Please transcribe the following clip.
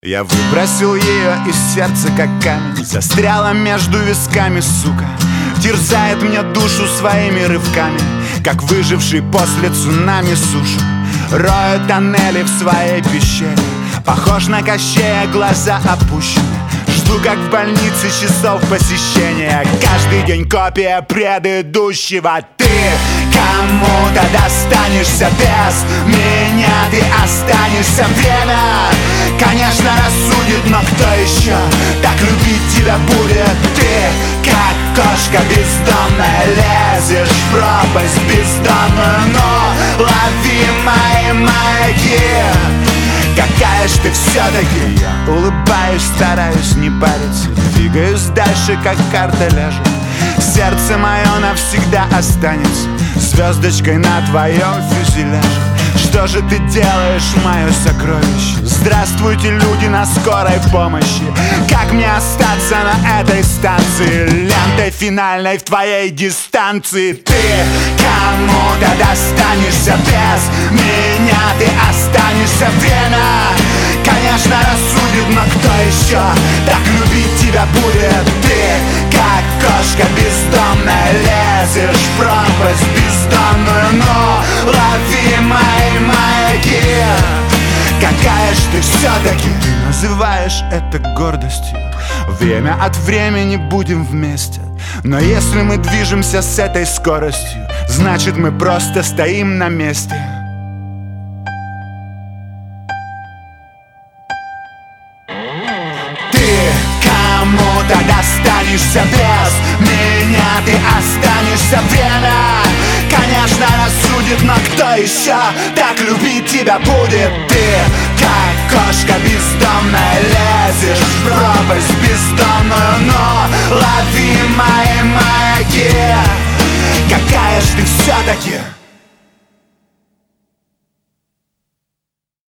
Я выбросил ее из сердца, как камень. Застряла между висками, сука. Терзает мне душу своими рывками, как выживший после цунами сушу. Рою тоннели в своей пещере, похож на Кощея, глаза опущены. Жду, как в больнице, часов посещения. Каждый день копия предыдущего. Ты кому-то достанешься без меня. Ты останешься, время, конечно, рассудит, но кто еще так любить тебя будет? Ты, как кошка бездомная, лезешь в пропасть бездонную, но лови мои маяки. Какая ж ты все-таки. Я улыбаюсь, стараюсь не париться, двигаюсь дальше, как карта ляжет. Сердце мое навсегда останется звездочкой на твоем фюзеляже. Что же ты делаешь, мое сокровище? Здравствуйте, люди на скорой помощи. Как мне остаться на этой станции, лентой финальной в твоей дистанции? Ты кому-то достанешься без меня. Ты останешься, время, конечно, рассудит, но кто еще так любить тебя будет? Ты, как кошка бездомная, лезешь в пропасть бездонную, но лови мои маяки. Какая ж ты все-таки. Ты называешь это гордостью. Время от времени будем вместе, но если мы движемся с этой скоростью, значит мы просто стоим на месте. Ты кому-то достанешься без меня. Ты останешься, время, конечно, рассудит, но кто еще так любить тебя будет? Ты, как кошка бездомная,